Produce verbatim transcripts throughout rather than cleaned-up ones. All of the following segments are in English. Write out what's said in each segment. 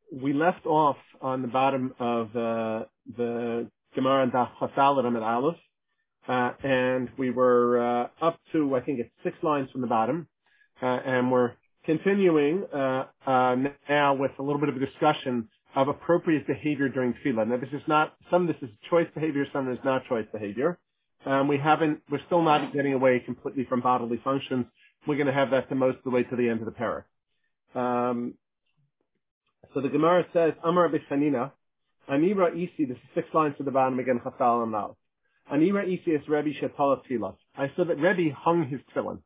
we left off on the bottom of uh, the Gemara and Daf Chafal at Aleph, uh, and we were uh, up to, I think it's six lines from the bottom, uh, and we're continuing uh, uh, now with a little bit of a discussion of appropriate behavior during tefillah. Now, this is not, some of this is choice behavior, some of it is not choice behavior. Um, we haven't, we're still not getting away completely from bodily functions. We're going to have that the most of the way to the end of the parak. Um, so the Gemara says, Amar B'Chanina, Ani Ra'isi, this is six lines to the bottom again, Chafal and Now. Ani Ra'isi is Rebbe Shetala Tfilah. I said that Rebbe hung his tefillin.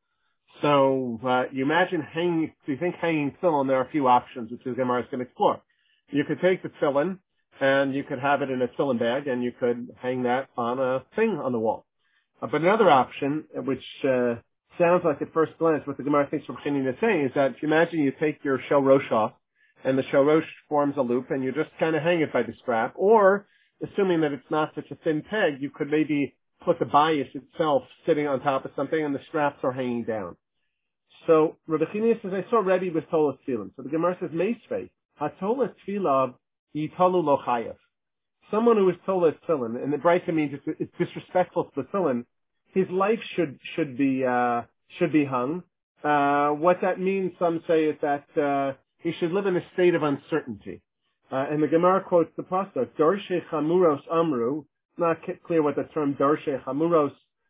So, uh, you imagine hanging, if you think hanging tefillin, there are a few options, which the Gemara is going to explore. You could take the tefillin, and you could have it in a tefillin bag, and you could hang that on a thing on the wall. Uh, but another option, which, uh, sounds like at first glance what the Gemara thinks from Chinin is saying, is that if you imagine you take your shel rosh off, and the shel rosh forms a loop, and you just kind of hang it by the strap, or, assuming that it's not such a thin peg, you could maybe put the bias itself sitting on top of something, and the straps are hanging down. So, Rabbi Chinin says, I saw Rebbe with Tolas Tefillin. So the Gemara says, Meisvei, HaTolas Tefillah Yitalu Lo Chayav. Someone who is Tolas Tefillin, and the Brisa means it's, it's disrespectful to the tefillin, his life should, should be, uh, should be hung. Uh, what that means, some say, is that, uh, he should live in a state of uncertainty. Uh, and the Gemara quotes the pasuk, Dorshe Chamuros Amru, not clear what the term Dorshe Chamuros,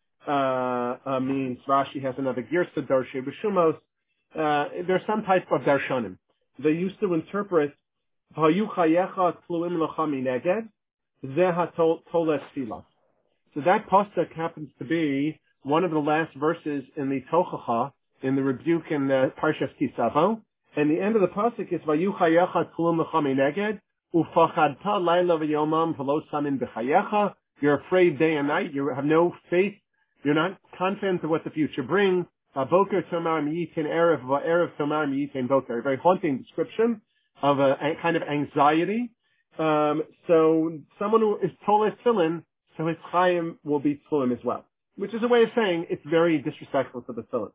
uh, uh, means. Rashi has another Girsa, Dorshe B'Shumos. Uh, there's some type of Darshanim. They used to interpret, Hayu Chayecha Tluim Locha Mineged, Zeha Toles Tfilah. So that pasuk happens to be one of the last verses in the Tochacha, in the rebuke in the Parshas Kisavo. And the end of the pasuk is Vayu Chayecha Tluim Locha Mineged, Ufachadta Laila V'Yomam V'Lo Samin B'Chayecha. You're afraid day and night. You have no faith. You're not confident of what the future brings. Boker Tomar Miyitin Erev Erev Tomar Miyitin Boker. A very haunting description of a, a kind of anxiety. Um, so someone who is Toles Tefillin, so his Chaim will be Tefillin as well. Which is a way of saying it's very disrespectful to the Tefillin.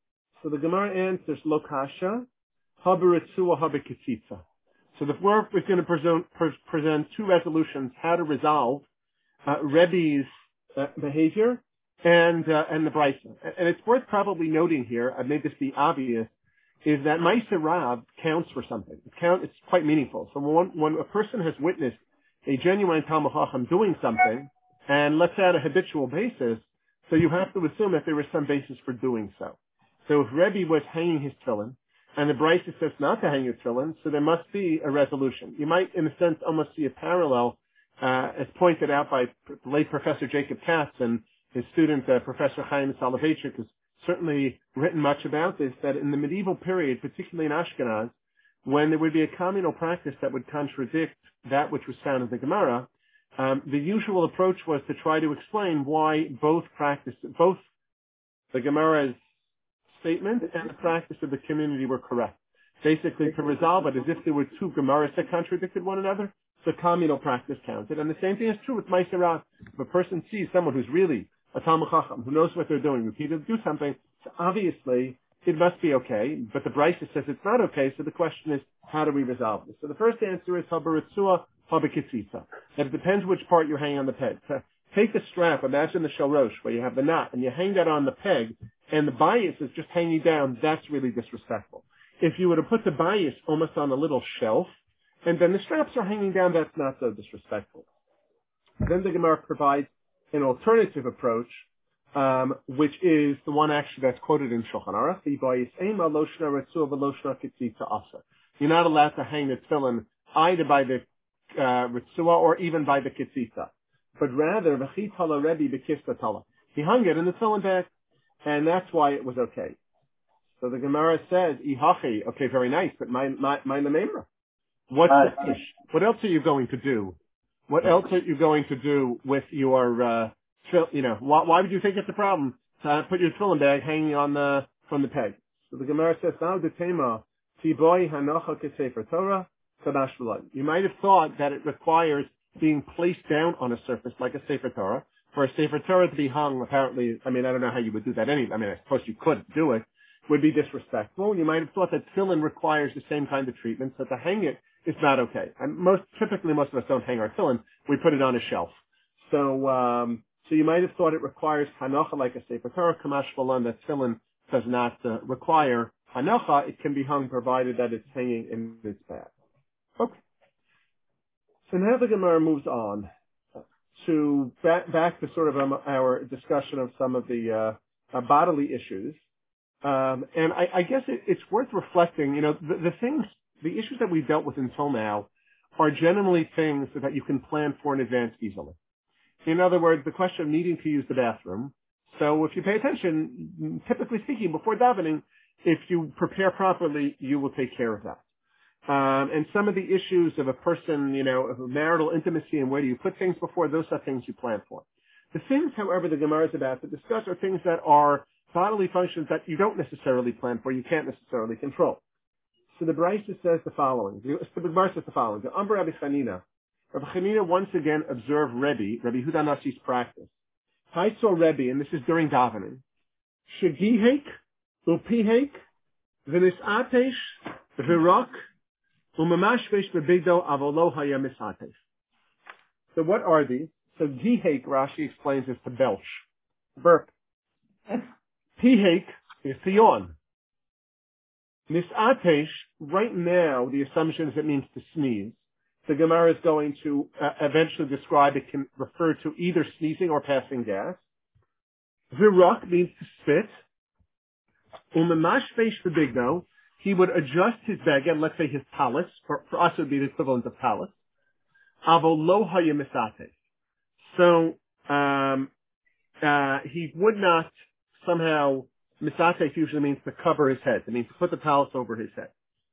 So the Gemara answers Lokasha, Habaritzua Habikititza. So the work is going to present, pre- present two resolutions, how to resolve uh, Rebbe's uh, behavior and uh, and the Brisa. And it's worth probably noting here, I've made this be obvious, is that Ma'aser Rav counts for something. It count, it's quite meaningful. So when, when a person has witnessed a genuine Talmud Chacham doing something, and let's say on a habitual basis, so you have to assume that there was some basis for doing so. So if Rebbe was hanging his tefillin, and the Brisa says not to hang your tefillin, so there must be a resolution. You might, in a sense, almost see a parallel, uh, as pointed out by the late Professor Jacob Katz and his student, uh, Professor Chaim Soloveitchik, has certainly written much about this, that in the medieval period, particularly in Ashkenaz, when there would be a communal practice that would contradict that which was found in the Gemara, um, the usual approach was to try to explain why both practice, both the Gemara's statement and the practice of the community were correct. Basically, to resolve it as if there were two Gemaras that contradicted one another, so communal practice counted. And the same thing is true with Ma'aser Rav. If a person sees someone who's really a Talmud Chacham, who knows what they're doing, repeatedly do something, so obviously it must be okay, but the Brisa says it's not okay, so the question is, how do we resolve this? So the first answer is Habaritzua Habikitzitza. That it depends which part you're hanging on the peg. So take the strap, imagine the shel rosh, where you have the knot, and you hang that on the peg, and the bias is just hanging down, that's really disrespectful. If you were to put the bias almost on a little shelf, and then the straps are hanging down, that's not so disrespectful. Then the Gemara provides an alternative approach, um, which is the one actually that's quoted in Shulchan Aruch. You're not allowed to hang the tefillin either by the uh, ritzua or even by the kitzitza, but rather v'chitala Rebbe b'kistatala. He hung it in the tefillin bag, and that's why it was okay. So the Gemara says, "Ihachi." Okay, very nice, but my my my lememra. What's uh, the fish? What else are you going to do? What else are you going to do with your, uh, you know, why, why would you think it's a problem to put your tefillin bag hanging on the, from the peg? So the Gemara says, now the tema, tiboy hanocha kesefer Torah, kadash v'lad. You might have thought that it requires being placed down on a surface like a Sefer Torah. For a Sefer Torah to be hung, apparently, I mean, I don't know how you would do that anyway. I mean, I suppose you could do it, would be disrespectful. You might have thought that tefillin requires the same kind of treatment, so to hang it is not okay. And most, typically most of us don't hang our tefillin. We put it on a shelf. So, um, so you might have thought it requires hanocha like a Sefer Torah, Kamash Balan, that tefillin does not uh, require hanocha. It can be hung provided that it's hanging in its bag. Okay. So now the Gemara moves on to back, back to sort of um, our discussion of some of the uh, uh, bodily issues. Um, and I, I guess it, it's worth reflecting, you know, the, the things, the issues that we've dealt with until now are generally things that you can plan for in advance easily. In other words, the question of needing to use the bathroom. So if you pay attention, typically speaking, before davening, if you prepare properly, you will take care of that. Um, and some of the issues of a person, you know, of marital intimacy and where do you put things before, those are things you plan for. The things, however, the Gemara is about to discuss are things that are bodily functions that you don't necessarily plan for, you can't necessarily control. So the Brisa says the following. The Gemara says the following. The Amr Rabbi Chanina. Rabbi Chanina once again observed Rebbe, Rabbi Huda Nasi's practice. I saw Rebbe, and this is during davening. Shegihek, upihek, v'nisatesh, v'rak, umamashvesh bebigdo avolo haya misatesh. So what are these? So gihek, Rashi explains, is to belch, burp. Pihek is to yawn. Nisatesh, right now, the assumption is it means to sneeze. The Gemara is going to uh, eventually describe it can refer to either sneezing or passing gas. Virak means to spit. Umamashvesh bebigdo, he would adjust his beged, let's say his talis, for, for us it would be the equivalent of talis. Avolo haya misatesh. So, um, uh, he would not somehow, misatesh usually means to cover his head. It means to put the talis over his head.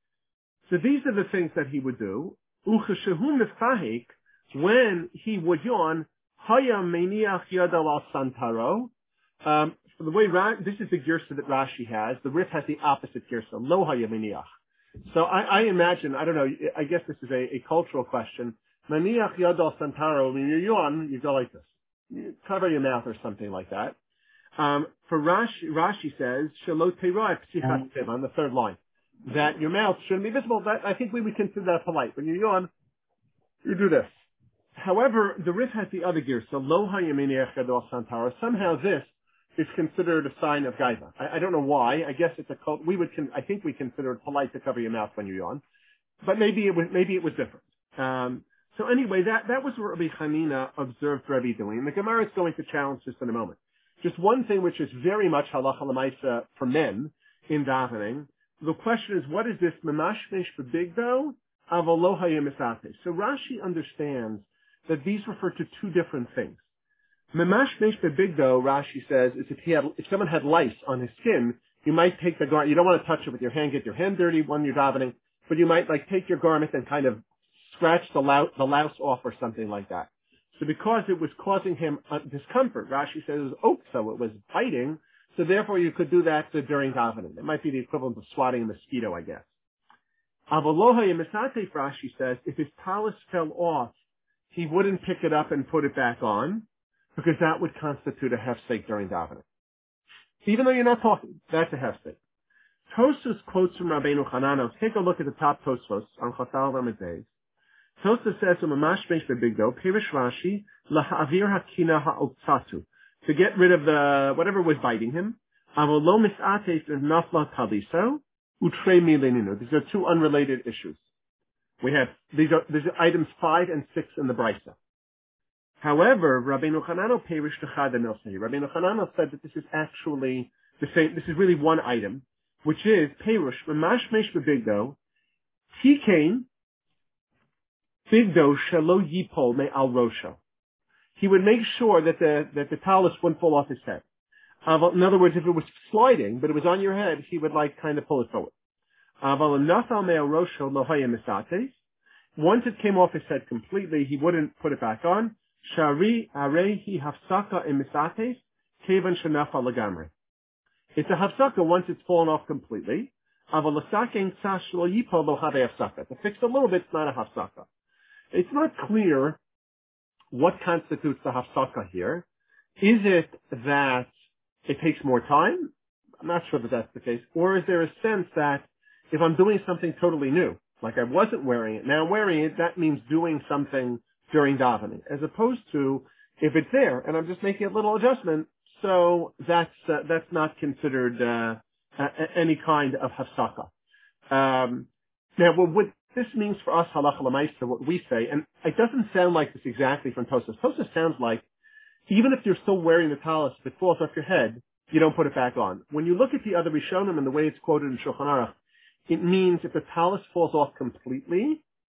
So these are the things that he would do. Ucheshehu mifahik, when he would yawn, haya meniach yad al santaro. Um, so the way, Ra- this is the girsa that Rashi has. The Rif has the opposite girsa, lo haya meniach. So I, I imagine, I don't know, I guess this is a, a cultural question. Meniach yad al santaro, when you yawn, you go like this. You cover your mouth or something like that. Um, for Rashi, Rashi says, Shelo teirah p'sichas tiv, on the third line, that your mouth shouldn't be visible. That, I think we would consider that polite. When you yawn, you do this. However, the Rif has the other gear, so lo hayaminiach gadol santara. Somehow this is considered a sign of gaiva. I, I don't know why. I guess it's a cult. We would, con- I think we consider it polite to cover your mouth when you yawn, but maybe it was, maybe it was different. Um, so anyway, that, that was what Rabbi Chanina observed Rebbe doing. And the Gemara is going to challenge this in a moment. Just one thing which is very much halacha l'maisa for men in davening. The question is, what is this memashmesh bebigdo avolo haya misatesh? So Rashi understands that these refer to two different things. Memashmesh bebigdo, Rashi says, is if he had, if someone had lice on his skin, you might take the garment. You don't want to touch it with your hand, get your hand dirty when you're davening, but you might like take your garment and kind of scratch the louse, the louse off or something like that. So because it was causing him uh, discomfort, Rashi says it was oak, so it was biting, so therefore you could do that uh, during davening. It might be the equivalent of swatting a mosquito, I guess. Avaloha yemisate, Rashi says, if his talis fell off, he wouldn't pick it up and put it back on, because that would constitute a hefsek during davening. Even though you're not talking, that's a hefsek. Tosfos quotes from Rabbeinu Hanano. Take a look at the top Tosfos on Chasal Ramazez. Tosfos says, "Umamashmesh bebigdo pirish Rashi laha'avir hakina ha'otzatu," to get rid of the whatever was biting him. Avolo misates nafla taliso utre mileninu. These are two unrelated issues. We have these are these are items five and six in the Brisa. However, Rabbeinu Hanano pirish techad anosei. Rabbeinu Hanano said that this is actually the same. This is really one item, which is pirish umamashmesh bebigdo tikain. Bigdo shelo yipol me al rosho. He would make sure that the that the talis wouldn't fall off his head. In other words, if it was sliding, but it was on your head, he would like kind of pull it forward. Once it came off his head completely, he wouldn't put it back on. Shari arehi hafsaka imisates kevan shenafa lagamri. It's a hafsaka once it's fallen off completely. To fix a little bit, it's not a hafsaka. It's not clear what constitutes the hafsaka here. Is it that it takes more time? I'm not sure that that's the case. Or is there a sense that if I'm doing something totally new, like I wasn't wearing it. Now I'm wearing it, that means doing something during davening, as opposed to if it's there and I'm just making a little adjustment, so that's uh, that's not considered uh, uh, any kind of hafsaka. Um, now, well, what this means for us, halacha l'maisa, what we say, and it doesn't sound like this exactly from Tosas. Tosas sounds like even if you're still wearing the talis, if it falls off your head, you don't put it back on. When you look at the other Rishonim and the way it's quoted in Shulchan Aruch, it means if the talis falls off completely,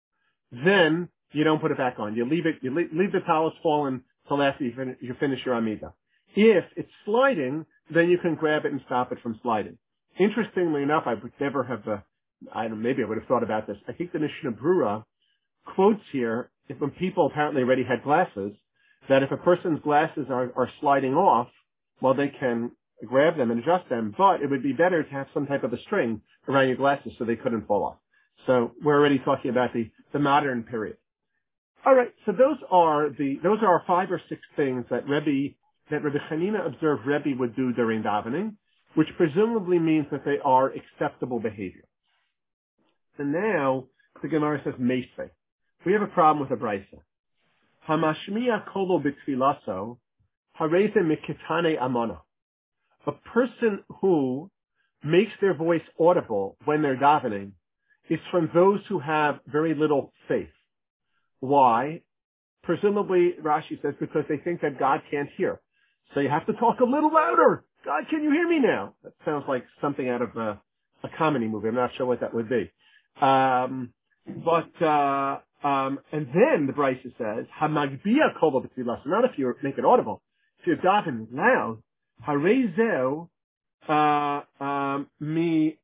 then you don't put it back on. You leave it, you leave, leave the talis fallen till after you finish, you finish your Amidah. If it's sliding, then you can grab it and stop it from sliding. Interestingly enough, I would never have, uh, I don't know, maybe I would have thought about this. I think the Mishnah Brura quotes here, if when people apparently already had glasses, that if a person's glasses are, are sliding off, well, they can grab them and adjust them, but it would be better to have some type of a string around your glasses so they couldn't fall off. So we're already talking about the, the modern period. All right, so those are the those are five or six things that Rebbe that Rebbe Chanina observed Rebbe would do during davening, which presumably means that they are acceptable behavior. So now the Gemara says Meisei. We have a problem with a brisa. Hamashmiya kolo b'tfilaso hareze mikitane amana. A person who makes their voice audible when they're davening is from those who have very little faith. Why? Presumably, Rashi says, because they think that God can't hear. So you have to talk a little louder. God, can you hear me now? That sounds like something out of a, a comedy movie. I'm not sure what that would be. Um, but, uh, um, and then the Brisa says, Hamagbiya kol b'tfilah. Not if you make it audible. If you're davening loud, harezeu, uh, um, mi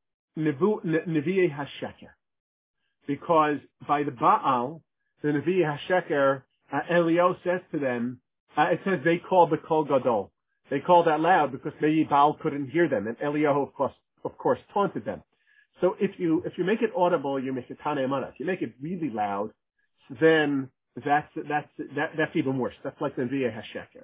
nevi'ei hasheker. Because by the Baal, the Nevi HaSheker, uh, Elio says to them, uh, it says they call the Kol Gadol. They called that loud because maybe Baal couldn't hear them, and Elio, of course, of course, taunted them. So if you if you make it audible, you make it Tanei Amana. If you make it really loud, then that's that's that, that's even worse. That's like the Nevi HaSheker.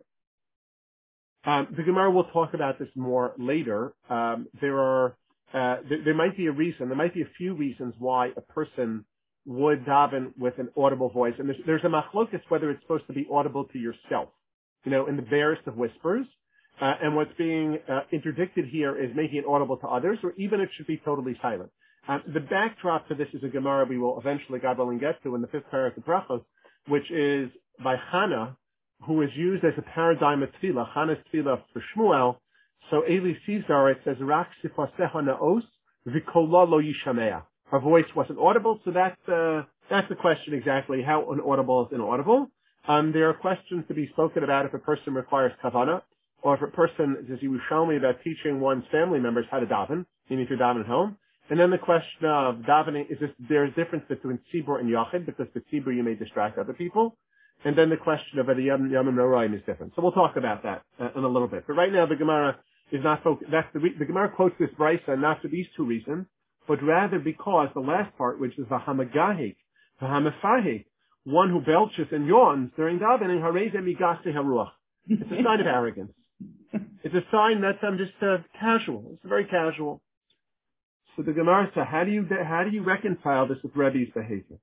Um, the Gemara will talk about this more later. Um, there are uh, there, there might be a reason. There might be a few reasons why a person would daven with an audible voice. And there's, there's a machlokas whether it's supposed to be audible to yourself, you know, in the barest of whispers. Uh, and what's being uh, interdicted here is making it audible to others, or even it should be totally silent. Uh, the backdrop to this is a Gemara we will eventually, God willing, get to in the fifth parak of Brachos, which is by Hannah, who is used as a paradigm of tefillah, Hannah's tefillah for Shmuel. So Eli Caesar, it says, Rak sifaseha naos v'kola lo yishamea. Her voice wasn't audible, so that's, uh, that's the question exactly, how inaudible is inaudible. Um, there are questions to be spoken about if a person requires kavanah, or if a person, as you show me about teaching one's family members how to daven, meaning if you're davening at home. And then the question of davening, is this, there's a difference between tzibur and yachid, because the tzibur you may distract other people. And then the question of whether yom yom and noraim is different. So we'll talk about that uh, in a little bit. But right now the Gemara is not focused, that's the, re- the Gemara quotes this brisa not for these two reasons, but rather because the last part, which is v'hamagahik, v'hamefahik, one who belches and yawns during davening, hareze migase haruach. It's a sign of arrogance. It's a sign that I'm just uh, casual. It's very casual. So the Gemara says, how do you how do you reconcile this with Rebbe's behavior?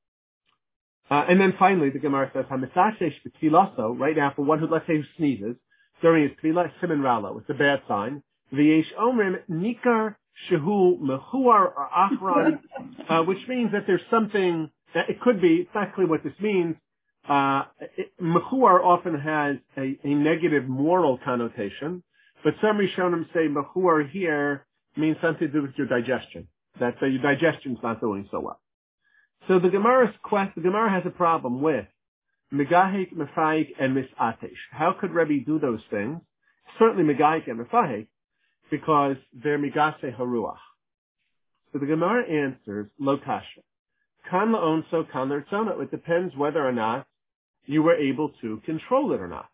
Uh, and then finally, the Gemara says, "Hamisasesh b'tfilaso." Right now, for one who, let's say, who sneezes during his tefillah, siman ralo. It's a bad sign. V'yesh omrim nikar shehu mechuar or achron, uh, which means that there's something. That it could be. It's not clear what this means. Uh, mechuar often has a, a negative moral connotation, but some Rishonim say mechuar here means something to do with your digestion. That uh, your digestion's not doing so well. So the Gemara's quest, the Gemara has a problem with megahik, mefahik, and misatesh. How could Rebbe do those things? Certainly megahik and mefahik, because they're migase haruach. So the Gemara answers lo kasha. Kan la'onso, kan l'rtzono. It depends whether or not you were able to control it or not.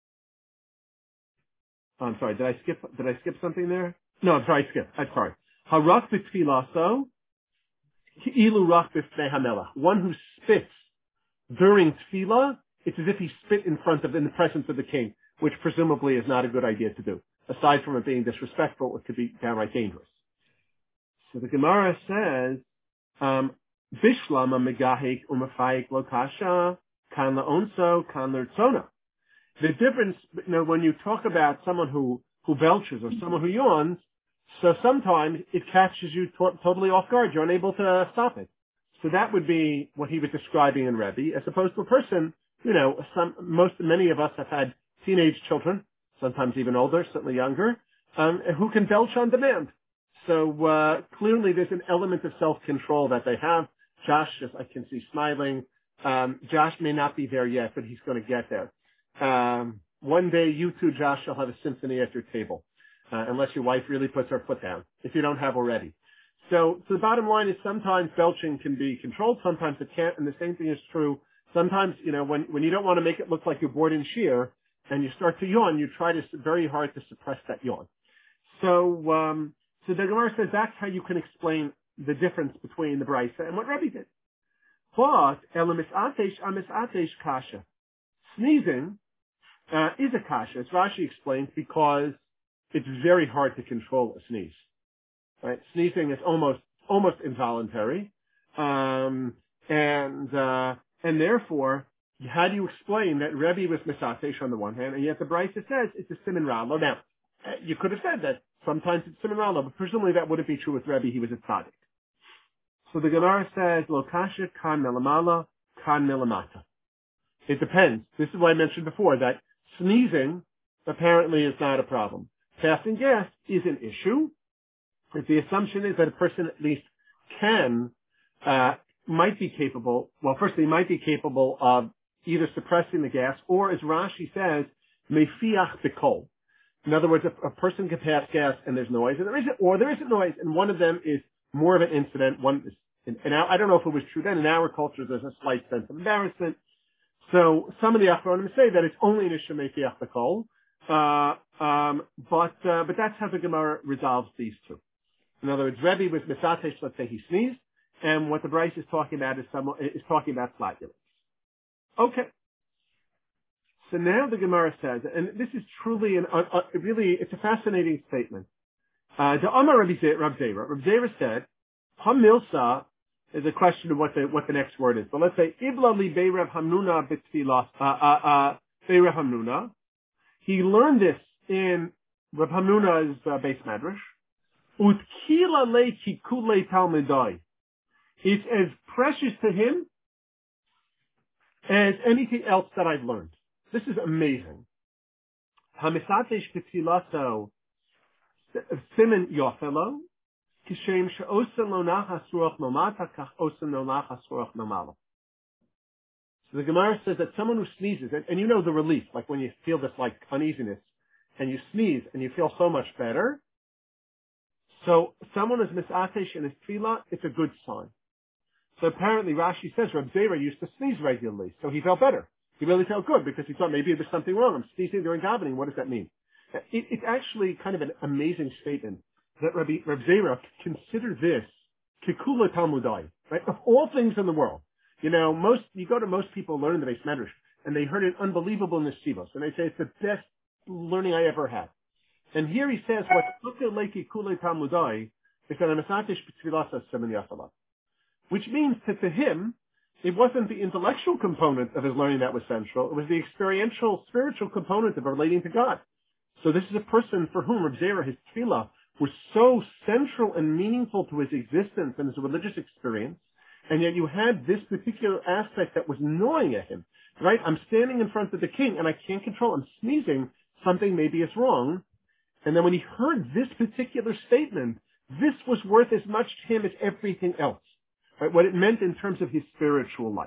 Oh, I'm sorry. Did I skip? Did I skip something there? No, I'm sorry. I skipped. I'm sorry. Harak b'tfilaso, ki'ilu rak b'fnei hamelach. One who spits during tefillah, it's as if he spit in front of, in the presence of the king, which presumably is not a good idea to do. Aside from it being disrespectful, it could be downright dangerous. So the Gemara says, um, Bishlama megahik umafayik lokasha kan laonso kan lertzona. The difference, you know, when you talk about someone who, who belches or someone who yawns, so sometimes it catches you to- totally off guard. You're unable to stop it. So that would be what he was describing in Rebbe, as opposed to a person, you know, some, most, many of us have had teenage children, sometimes even older, certainly younger, um, who can belch on demand. So, uh, clearly there's an element of self-control that they have. Josh, as I can see smiling, um, Josh may not be there yet, but he's going to get there. Um, one day you too, Josh, shall have a symphony at your table, uh, unless your wife really puts her foot down, if you don't have already. So, so the bottom line is sometimes belching can be controlled, sometimes it can't, and the same thing is true. Sometimes, you know, when, when you don't want to make it look like you're bored in shear and you start to yawn, you try to very hard to suppress that yawn. So, um, so the Gemara says that's how you can explain the difference between the Brisa and what Rebbe did. But, elamis atesh amis atesh kasha. Sneezing, uh, is a kasha, as Rashi explains, because it's very hard to control a sneeze. Right? Sneezing is almost, almost involuntary. Um, and, uh, and therefore, how do you explain that Rebbe was misatesh on the one hand, and yet the Brisa says it's a siman ralo? Now, you could have said that sometimes it's siman ralo, but presumably that wouldn't be true with Rebbe. He was a tzaddik. So the Gemara says, lo kasha kan melamala, kan melamata. It depends. This is what I mentioned before, that sneezing apparently is not a problem. Passing gas is an issue. If the assumption is that a person at least can, uh, might be capable, well, firstly, might be capable of either suppressing the gas, or as Rashi says, mefiach b'kol. In other words, a, a person can pass gas and there's noise, and there isn't, or there isn't noise, and one of them is more of an incident. One is, in, in our, I don't know if it was true then. In our culture, there's a slight sense of embarrassment. So some of the Achronim say that it's only an issue mefiach b'kol, uh, um, but uh, but that's how the Gemara resolves these two. In other words, Rebbe was misatesh, let's say he sneezed, and what the Brisa is talking about is someone is talking about flatulence. Okay. So now the Gemara says, and this is truly an, uh, uh, really, it's a fascinating statement. Uh, the Amar Rabbi Zera, Rabbi Zera said, Hamilsa is a question of what the, what the next word is. But let's say, Ibla li Beirav Hamnuna b'tfilas, uh, uh, uh, Beirav Hamnuna. He learned this in Rav Hamnuna's uh, base madrash. Utkila le kikule talmidai. It's as precious to him as anything else that I've learned. This is amazing. Hamisatesh b'tfilaso simen yofelo kishem she'osen lo nachas ruach nomata kach osen lo nachas ruach nomala. So the Gemara says that someone who sneezes, and, and you know the relief, like when you feel this like uneasiness, and you sneeze and you feel so much better. So someone is misatesh in his tefillah, it's a good sign. So apparently Rashi says Reb Zera used to sneeze regularly, so he felt better. He really felt good because he thought maybe there's something wrong. I'm sneezing during davening. What does that mean? It, it's actually kind of an amazing statement that Rabbi, Reb Zera considered this kikula talmudai, right? Of all things in the world. You know, most, you go to most people learn the Beis Medrash, and they heard it unbelievable in the Shivos, and they say it's the best learning I ever had. And here he says, what leki kule talmudai is that a mesatesh b'tfilasa semen yasalah. Which means that to him, it wasn't the intellectual component of his learning that was central, it was the experiential, spiritual component of relating to God. So this is a person for whom Reb Zera, his tefillah, was so central and meaningful to his existence and his religious experience, and yet you had this particular aspect that was gnawing at him, right? I'm standing in front of the king and I can't control, I'm sneezing, something maybe is wrong. And then when he heard this particular statement, this was worth as much to him as everything else, right? What it meant in terms of his spiritual life.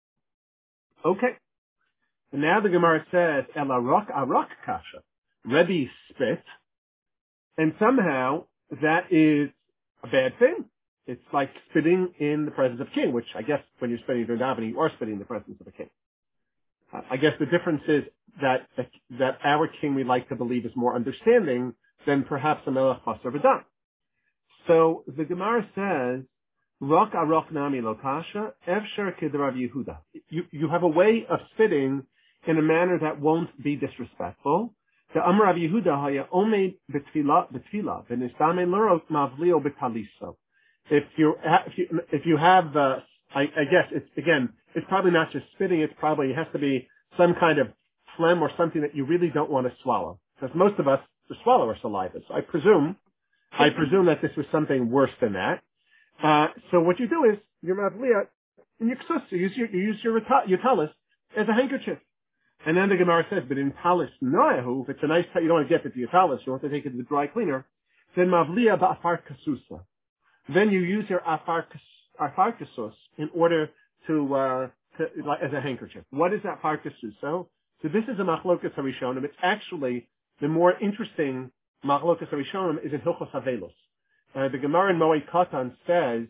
Okay. And now the Gemara says, El arok arok kasha. Rebbe spit, and somehow that is a bad thing. It's like spitting in the presence of a king, which I guess when you're spitting during davening, you are spitting in the presence of a king. Uh, I guess the difference is that that our king we like to believe is more understanding than perhaps a melech basar v'dam. So the Gemara says, "Rok arok nami lo kasha efsher k'derav Yehuda." You you have a way of spitting in a manner that won't be disrespectful. The Amar Rav Yehuda haya omed betfila betfila v'nistame l'rok mavlio betaliso. If you if you if you have uh, I, I guess it's, again, it's probably not just spitting. It's probably, it has to be some kind of phlegm or something that you really don't want to swallow. Because most of us swallow our saliva. So I presume, I presume that this was something worse than that. Uh, so what you do is, your mavliya, and you you use your, you use your, your talis as a handkerchief. And then the Gemara says, but in talis noyahu, if it's a nice, you don't want to get it to your talis, you want to take it to the dry cleaner, then mavliya ba'afar kasusa. Then you use your afar, afar kasus in order to, uh, to, like, as a handkerchief. What is afar kasusa? So this is a machlokas harishonim. It's actually the more interesting machlokas harishonim is in Hilchos Havelos. Uh, the Gemara in Moed Katan says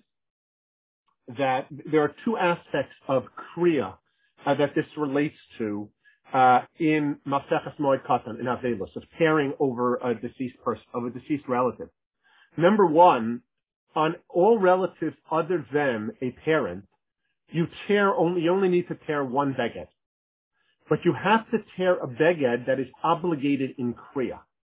that there are two aspects of kriya uh, that this relates to uh, in Maseches Moed Katan, in Havelos, of tearing over a deceased person, of a deceased relative. Number one, on all relatives other than a parent, you tear only, you only need to tear one beged. But you have to tear a beged that is obligated in kriya.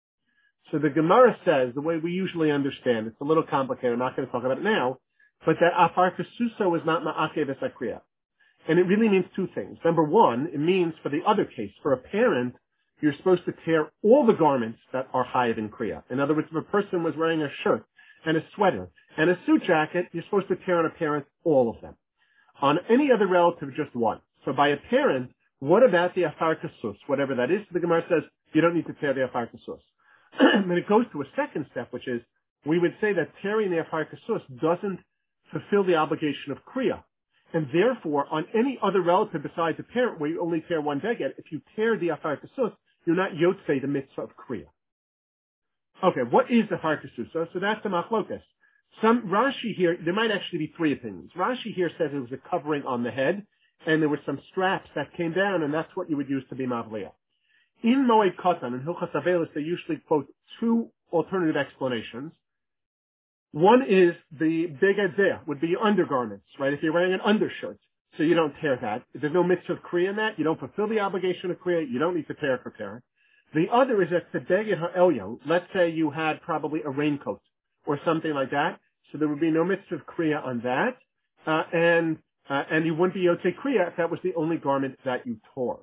So the Gemara says, the way we usually understand, it's a little complicated, I'm not going to talk about it now, but that afar kasuso is not ma'akev es kriya. And it really means two things. Number one, it means for the other case, for a parent, you're supposed to tear all the garments that are chayav in kriya. In other words, if a person was wearing a shirt and a sweater and a suit jacket, you're supposed to tear on a parent all of them. On any other relative, just one. So by a parent, what about the afar kasus? Whatever that is, the Gemara says you don't need to tear the afar kasus. And it goes to a second step, which is we would say that tearing the afar kasus doesn't fulfill the obligation of kriya. And therefore, on any other relative besides a parent where you only tear one beged, if you tear the afar kasus, you're not yotzei the mitzvah of kriya. Okay, what is the afar kasus? So that's the machlokas. Some Rashi here, there might actually be three opinions. Rashi here says it was a covering on the head, and there were some straps that came down, and that's what you would use to be mavliya. In Moed Katan and Hilchos Havelos, they usually quote two alternative explanations. One is the beged zeh, would be your undergarments, right? If you're wearing an undershirt, so you don't tear that. If there's no mitzvah of kriya in that, you don't fulfill the obligation of kriya, you don't need to tear for tear. The other is that the beged ha'elyon, let's say you had probably a raincoat or something like that, so there would be no mitzvah of kriya on that, uh, and uh, and you wouldn't be yotzei kriya if that was the only garment that you tore.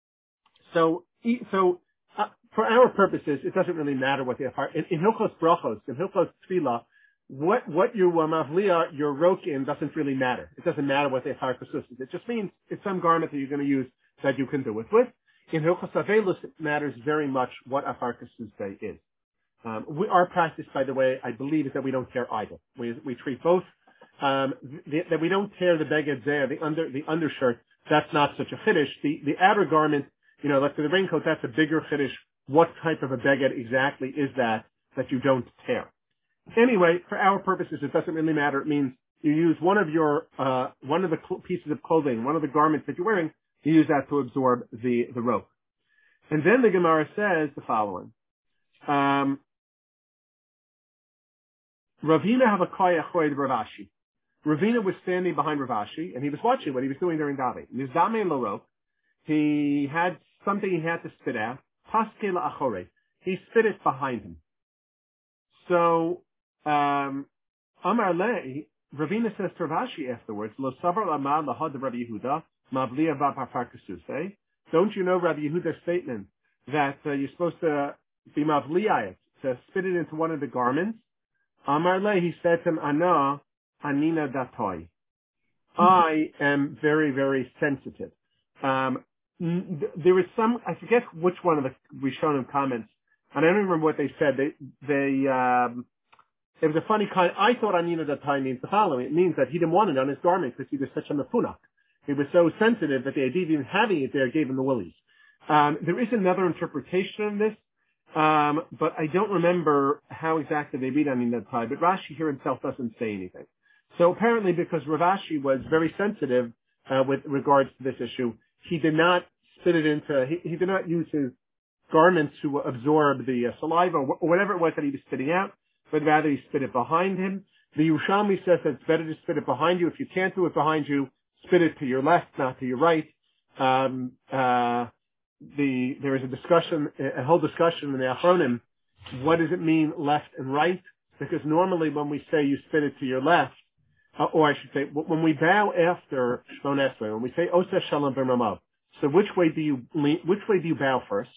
So, so uh, for our purposes, it doesn't really matter what the afar. In, in Hilchos Brachos, in Hilchos Tefillah, what what you uh, mavliya, your rokin doesn't really matter. It doesn't matter what the afar kasus is. It just means it's some garment that you're going to use that you can do it with. In Hilchos Havelos, it matters very much what afar kasus day is. Um, we, our practice, by the way, I believe, is that we don't tear either. We we treat both. Um, the, that we don't tear the beged zeh, the under the undershirt. That's not such a chiddush. The the outer garment, you know, like the raincoat, that's a bigger chiddush. What type of a beged exactly is that that you don't tear? Anyway, for our purposes, it doesn't really matter. It means you use one of your uh, one of the cl- pieces of clothing, one of the garments that you're wearing, you use that to absorb the the rope. And then the Gemara says the following. Um, Ravina have a koyach choyd Rav Ashi. Ravina was standing behind Rav Ashi, and he was watching what he was doing during Davi. Nizame lo he had something he had to spit out. Paske la'achore. He spit it behind him. So, um, Amar Lei, Ravina says to Rav Ashi afterwards, Lo savar l'amad lahad Rabbi Yehuda, mavliya v'afar kasuse. Don't you know Rabbi Yehuda's statement that uh, you're supposed to be mavliya, to spit it into one of the garments? Amar Lei, he said to him, Ana, Anina datoi. I am very, very sensitive. Um, there was some, I forget which one of the Rishonim comments, and I don't remember what they said. They, they, um, it was a funny kind. I thought Anina datoi means the following. It means that he didn't want it on his garment because he was such a mefunak. He was so sensitive that the idea of even having it there gave him the willies. Um, there is another interpretation of this. Um, but I don't remember how exactly they read Anina datoi, but Rashi here himself doesn't say anything. So apparently because Rav Ashi was very sensitive uh, with regards to this issue, he did not spit it into, he, he did not use his garment to absorb the uh, saliva or whatever it was that he was spitting out, but rather he spit it behind him. The Yerushalmi says that it's better to spit it behind you. If you can't do it behind you, spit it to your left, not to your right. Um, uh, the there is a discussion, a whole discussion in the Achronim. What does it mean left and right? Because normally when we say you spit it to your left, uh, or I should say, when we bow after Shmon Esrei, when we say Oseh Shalom B'Ramav, so which way do you lean, which way do you bow first?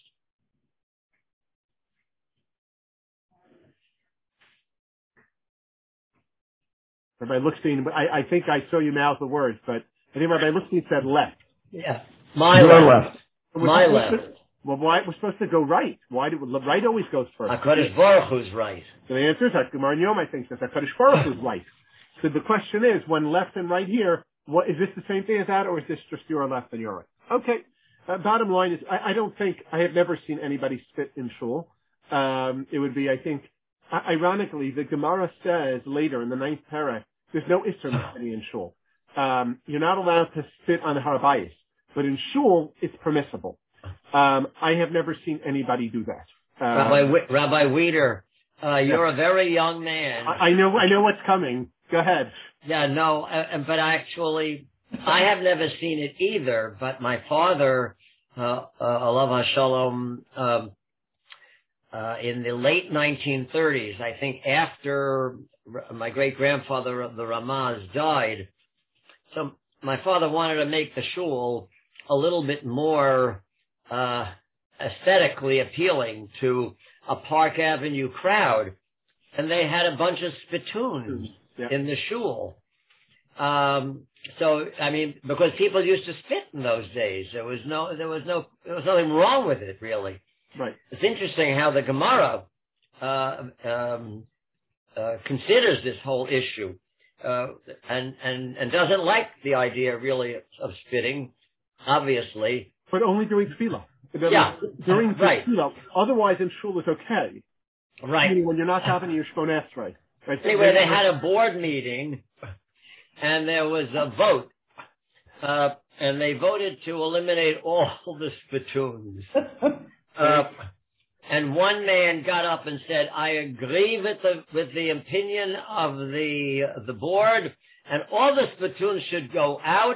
Rabbi Luxstein, I, I think I saw you mouth the words, but I think Rabbi Luxstein said left. Yeah, my left. left. My left. left. Well, why we're supposed to go right? Why do right always goes first? HaKadosh Baruch Hu's right. So the answer is that Gemara Yom, I think, says HaKadosh Baruch Hu's right. So the question is, when left and right here, what is this the same thing as that, or is this just your left and your right? Okay. Uh, bottom line is, I, I don't think I have never seen anybody spit in shul. Um, it would be, I think, ironically, the Gemara says later in the ninth parak, there's no Isser in shul. Um, you're not allowed to spit on the Harabayis, but in shul it's permissible. Um, I have never seen anybody do that. Um, Rabbi w- Rabbi Weider, uh, you're yeah. a very young man. I, I know. I know what's coming. Go ahead. Yeah, no, uh, but actually, I have never seen it either. But my father, uh, uh, Alav HaShalom, um, uh, in the late nineteen thirties, I think after my great grandfather, the Ramaz, died, so my father wanted to make the shul a little bit more uh, aesthetically appealing to a Park Avenue crowd, and they had a bunch of spittoons yeah. in the shul. Um, so, I mean, because people used to spit in those days, there was no, there was no, there was nothing wrong with it, really. Right. It's interesting how the Gemara uh, um, uh, considers this whole issue, uh, and and and doesn't like the idea really of, of spitting, obviously. But only during tefillah. Yeah, during right. tefillah. Otherwise, in shul it's okay. Right. Meaning when you're not having your Shmon Esrei. Right. Anyway, they had a board meeting, and there was a vote, uh, and they voted to eliminate all the spittoons. Uh, and one man got up and said, "I agree with the with the opinion of the the board, and all the spittoons should go out,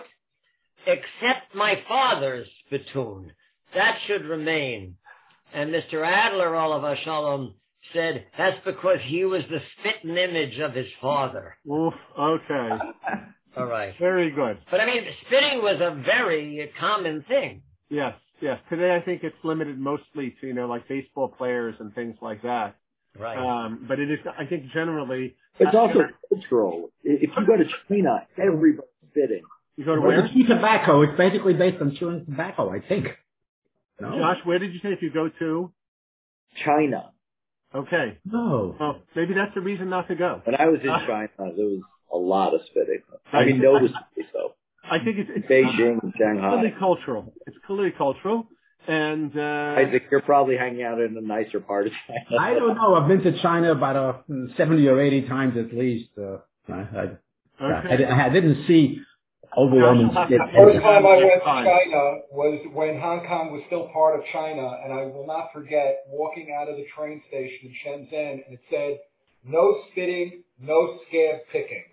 except my father's spittoon. That should remain." And Mister Adler, Olav HaShalom, said that's because he was the spitting image of his father. Oof, okay. All right. Very good. But I mean, spitting was a very common thing. Yes, yes. Today I think it's limited mostly to, you know, like baseball players and things like that. Right. Um, but it is, I think generally. It's uh, also cultural. If you go to China, everybody's spitting. You go to well, where? To chew tobacco. It's basically based on chewing tobacco, I think. No? Josh, where did you say if you go to? China. Okay. No. Oh, maybe that's the reason not to go. When I was in uh, China, there was a lot of spitting. I mean, noticeably so. I think it's, it's Beijing and Shanghai. Clearly cultural. It's clearly cultural. And, uh... Isaac, you're probably hanging out in a nicer part of China. I don't know. I've been to China about uh, seventy or eighty times at least. Uh, I, I, okay. I, I didn't see overwhelming spit. The first time I went to China was when Hong Kong was still part of China, and I will not forget walking out of the train station in Shenzhen, and it said, "No spitting, no scab picking."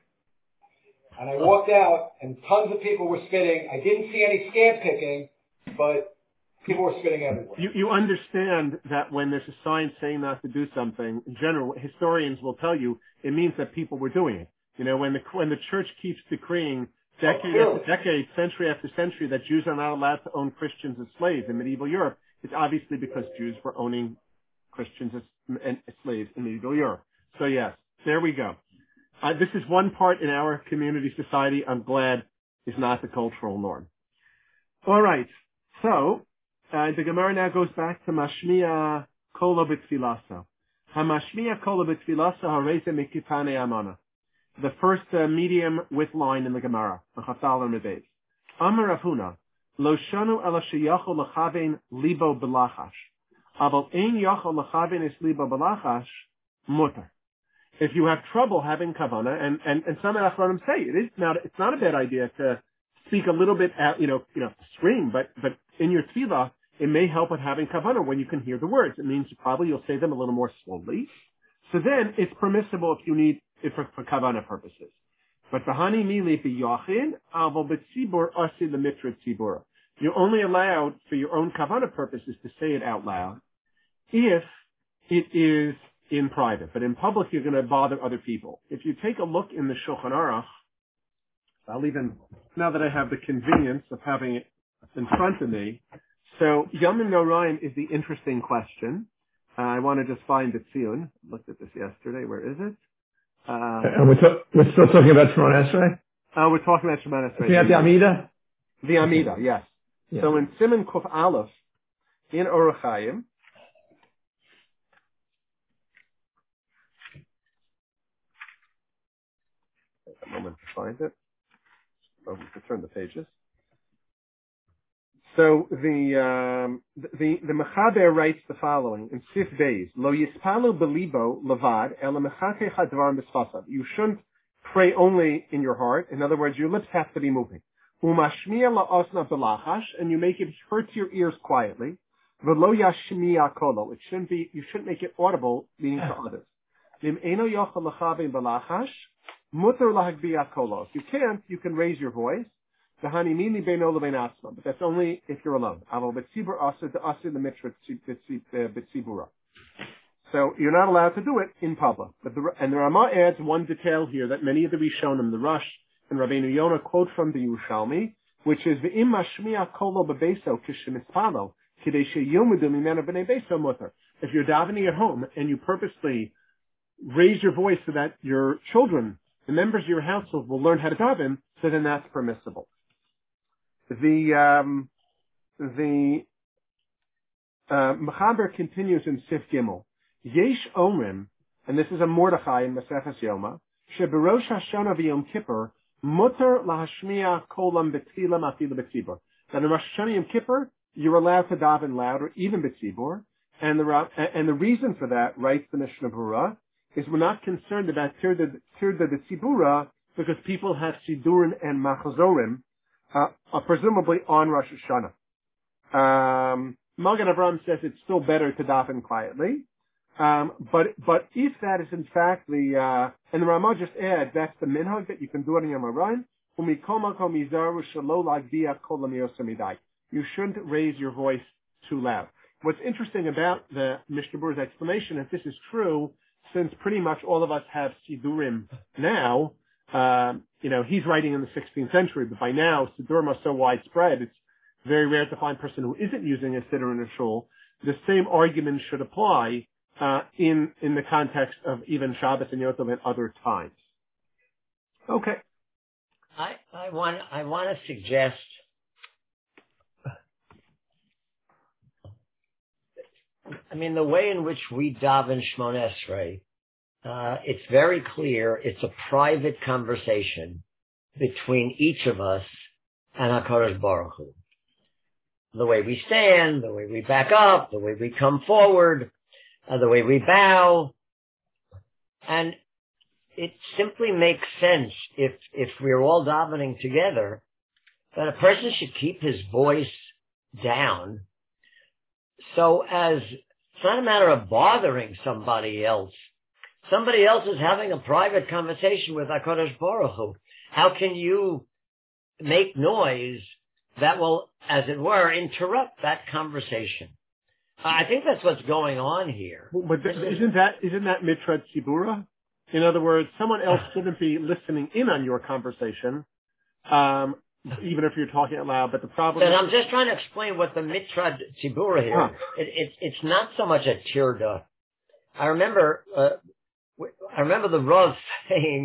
And I walked out, and tons of people were spitting. I didn't see any scab picking, but people were spitting everywhere. You, you understand that when there's a sign saying not to do something, in general, historians will tell you it means that people were doing it. You know, when the when the church keeps decreeing decade oh, after decade, century after century, that Jews are not allowed to own Christians as slaves in medieval Europe, it's obviously because Jews were owning Christians as, as slaves in medieval Europe. So yes, there we go. Uh, this is one part in our community society I'm glad is not the cultural norm. All right. So, uh, the Gemara now goes back to Mashmiya Kola B'Tfilaso. HaMashmiya Kola B'Tfilaso Hareze Mikitane Amana. The first uh, medium with line in the Gemara. Chazal and Medeiv. Amar Rav Huna. Lo shanu ela sheyachol lechavein libo belachash. Aval ein yachol lechavein es libo belachash mutar. If you have trouble having kavana, and, and, and some Achronim say it is not, it's not a bad idea to speak a little bit out, you know, you know, scream, but, but in your tefillah, it may help with having kavana when you can hear the words. It means probably you'll say them a little more slowly. So then it's permissible if you need it for, for kavana purposes. But v'hani mili b'yachin, aval b'tzibur asi l'mitra tzibura. You're only allowed for your own kavana purposes to say it out loud if it is in private, but in public you're going to bother other people. If you take a look in the Shulchan Aruch, I'll even, now that I have the convenience of having it in front of me. So, Yom Noraim is the interesting question. Uh, I want to just find it soon. Looked at this yesterday. Where is it? Uh, and we're, to, we're still talking about Shemon Esrei? Uh, we're talking about Shemon Esrei. You have the Amida? The Amida, yes. Yeah. So in Siman Kuf Aleph, in Orach Chaim, take a moment to find it. Oh, we can turn the pages. So the um, the the Mechaber writes the following in Sif Beis: Lo yispalu belibo levad ela mechake hadvar misfasav. You shouldn't pray only in your heart. In other words, your lips have to be moving. Umashmiya la'osna belachash, and you make it hurt your ears quietly. V'lo yashmiya kolo. It shouldn't be. You shouldn't make it audible, meaning to others. Lim eno yochel lechabe belachash mutar lahagbiya kolo. If you can't, you can raise your voice. But that's only if you're alone. So you're not allowed to do it in public. But the, and the Rama adds one detail here that many of the Rishonim, the Rush and Rabbeinu Yonah, quote from the Yerushalmi, which is the mashmiya kolo bebeso kishemispalo kidei sheyomudu mimenu b'nei beso mutar. If you're davening at home and you purposely raise your voice so that your children, the members of your household, will learn how to daven, so then that's permissible. The um, the uh, Mechaber continues in Sif Gimel. Yesh Omrim, and this is a Mordechai in Maseches Yoma, Sheberosh Hashanah v'Yom Kippur mutar lahashmiya kolam betfilah afilu betzibur. That in Rosh Hashanah Yom Kippur you're allowed to daven loud or even betzibur, and the and the reason for that, writes the Mishnah Berurah, is we're not concerned about tirda tirda betzibura because people have sidurim and machazorim. Uh, uh, presumably on Rosh Hashanah. Um, Magen Avraham says it's still better to daven quietly. Um, but, but if that is in fact the, uh, and the Ramah just adds, that's the minhag that you can do it in Yom HaRaim. You shouldn't raise your voice too loud. What's interesting about the Mishnah Berurah's explanation, if this is true, since pretty much all of us have Sidurim now, Um, you know, he's writing in the sixteenth century, but by now, Siddurim are so widespread, it's very rare to find a person who isn't using a Siddur in a shul. The same argument should apply uh, in in the context of even Shabbos and Yom Tov and other times. Okay. I, I want I want to suggest I mean, the way in which we daven Shemon Esrei, Uh, it's very clear it's a private conversation between each of us and HaKadosh Baruch Hu. The way we stand, the way we back up, the way we come forward, uh, the way we bow. And it simply makes sense if, if we're all davening together that a person should keep his voice down so as it's not a matter of bothering somebody else. Somebody else is having a private conversation with HaKadosh Baruch Hu. How can you make noise that will, as it were, interrupt that conversation? I think that's what's going on here. But isn't that isn't that mitzvah tzibura? In other words, someone else shouldn't be listening in on your conversation, um, even if you're talking out loud. But the problem. And is, I'm just trying to explain what the mitzvah tzibura here. Huh. It, it, it's not so much a tirda. I remember. Uh, I remember the Rav saying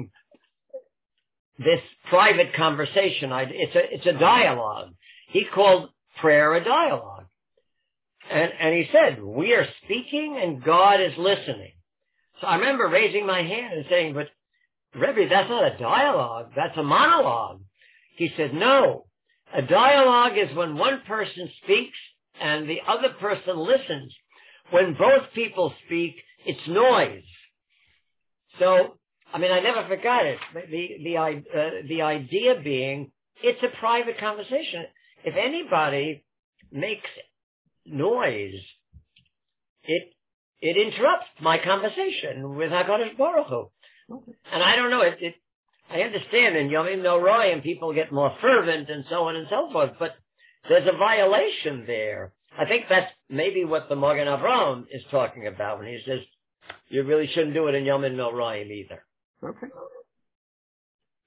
this private conversation, I, it's a, it's a dialogue. He called prayer a dialogue. And, and he said, we are speaking and God is listening. So I remember raising my hand and saying, but Rebbe, that's not a dialogue. That's a monologue. He said, no, a dialogue is when one person speaks and the other person listens. When both people speak, it's noise. So, I mean, I never forgot it. The the uh, the idea being, it's a private conversation. If anybody makes noise, it it interrupts my conversation with HaKadosh Baruch Hu. Okay. And I don't know. It, it I understand in Yomim Noraim people get more fervent and so on and so forth, but there's a violation there. I think that's maybe what the Magen Avraham is talking about when he says, you really shouldn't do it in Yom Noraim either. Okay.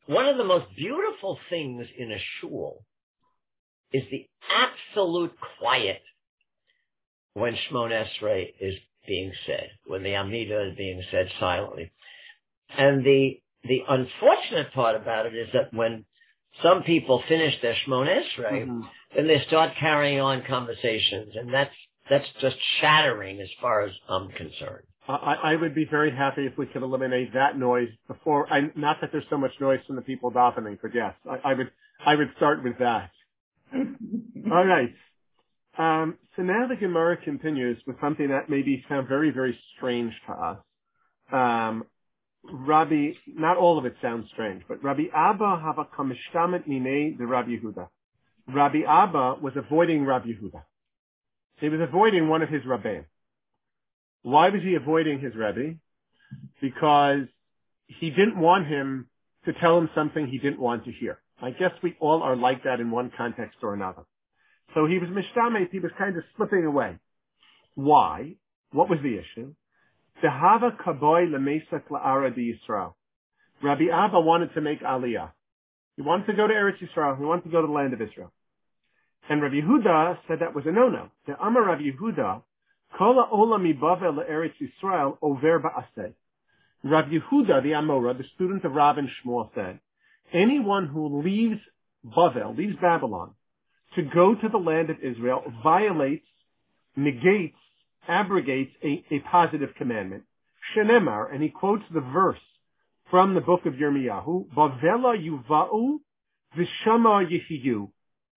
one of the most beautiful things in a shul is the absolute quiet when Shmon Esrei is being said, when the Amidah is being said silently. And the the unfortunate part about it is that when some people finish their Shmon Esrei, mm-hmm. then they start carrying on conversations, and that's that's just shattering as far as I'm concerned. I, I would be very happy if we could eliminate that noise before. I, not that there's so much noise from the people davening, but yes, I, I would I would start with that. All right. Um, so now the Gemara continues with something that maybe sound very, very strange to us. Um, Rabbi, not all of it sounds strange, but Rabbi Abba hava kamishtamet minei the Rabbi Yehuda. Rabbi Abba was avoiding Rabbi Yehuda. He was avoiding one of his rabbeim. Why was he avoiding his Rebbe? Because he didn't want him to tell him something he didn't want to hear. I guess we all are like that in one context or another. So he was mishtamet, he was kind of slipping away. Why? What was the issue? Dehava kaboy lemesak la'ara di Yisrael. Rabbi Abba wanted to make aliyah. He wanted to go to Eretz Yisrael. He wanted to go to the land of Israel. And Rabbi Yehuda said that was a no-no. The Amar Rabbi Yehuda, Kol ha'olam mibavel le'eretz Yisrael over ba'aseh. Rabbi Yehuda, the Amora, the student of Rabban Shmuel, said, anyone who leaves Bavel, leaves Babylon, to go to the land of Israel violates, negates, abrogates a, a positive commandment. Shenemar, and he quotes the verse from the book of Yirmiyahu, Bavela yuva'u v'shama yehiyu.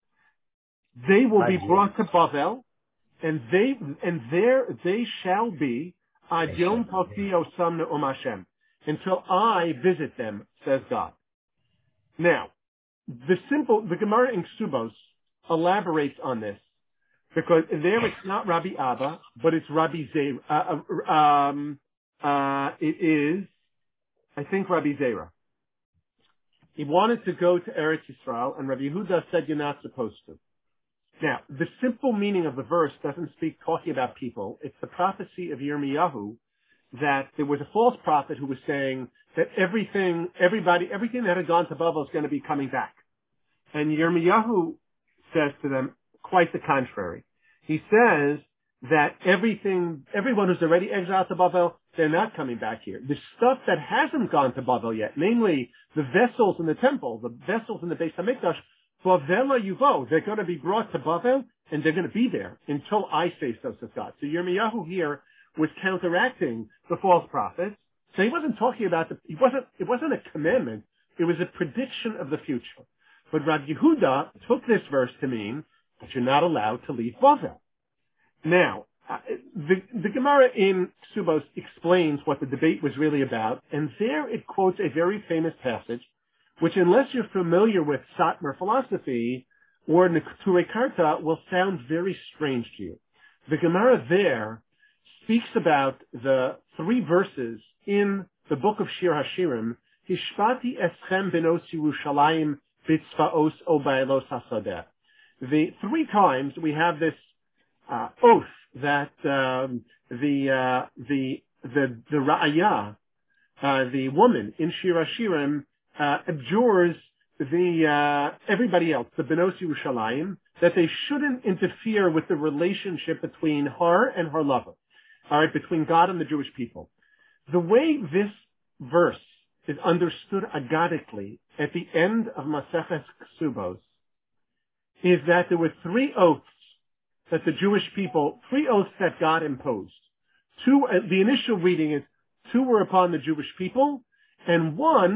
They will be brought to Bavel, and they and there they shall be ad yom poti osam ne'om Hashem, until I visit them, says God. Now, the simple the Gemara in Ksubos elaborates on this, because there it's not Rabbi Abba, but it's Rabbi Zera. Uh, um, uh, it is, I think, Rabbi Zera. He wanted to go to Eretz Yisrael, and Rabbi Yehuda said you're not supposed to. Now, the simple meaning of the verse doesn't speak talking about people. It's the prophecy of Yirmiyahu that there was a false prophet who was saying that everything, everybody, everything that had gone to Babel is going to be coming back. And Yirmiyahu says to them quite the contrary. He says that everything, everyone who's already exiled to Babel, they're not coming back here. The stuff that hasn't gone to Babel yet, namely the vessels in the temple, the vessels in the Beis HaMikdash, Bavela Yuvo, they're going to be brought to Bavel, and they're going to be there until I say so, says God. So Yirmiyahu here was counteracting the false prophets. So he wasn't talking about the, he wasn't, it wasn't a commandment, it was a prediction of the future. But Rabbi Yehuda took this verse to mean that you're not allowed to leave Bavel. Now, uh, the, the Gemara in Ksubos explains what the debate was really about, and there it quotes a very famous passage, which, unless you're familiar with Satmar philosophy or Neturei Karta, will sound very strange to you. The Gemara there speaks about the three verses in the book of Shir Hashirim, Hishpati eschem benos Yerushalayim bitzvaos o ba'elos hasadeh. The three times we have this uh, oath that um, the uh, the the the Ra'aya, uh, the woman in Shir Hashirim, Uh, abjures the uh, everybody else, the Benos Yerushalayim, that they shouldn't interfere with the relationship between her and her lover, all right, between God and the Jewish people. The way this verse is understood agadically at the end of Maseches Ksubos is that there were three oaths that the Jewish people, three oaths that God imposed. Two, uh, the initial reading is two were upon the Jewish people, and one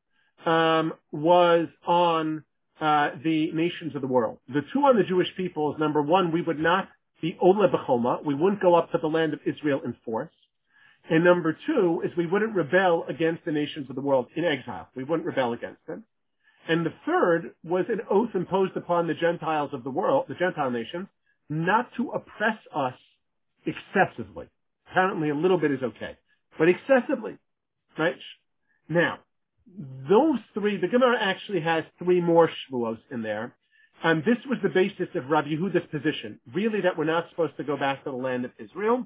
Um, was on uh, the nations of the world. The two on the Jewish people is, number one, we would not be Ola B'choma, we wouldn't go up to the land of Israel in force. And number two is we wouldn't rebel against the nations of the world in exile. We wouldn't rebel against them. And the third was an oath imposed upon the Gentiles of the world, the Gentile nations, not to oppress us excessively. Apparently a little bit is okay, but excessively, right? Now, those three, the Gemara actually has three more shvuos in there. And this was the basis of Rabbi Yehuda's position, really that we're not supposed to go back to the land of Israel.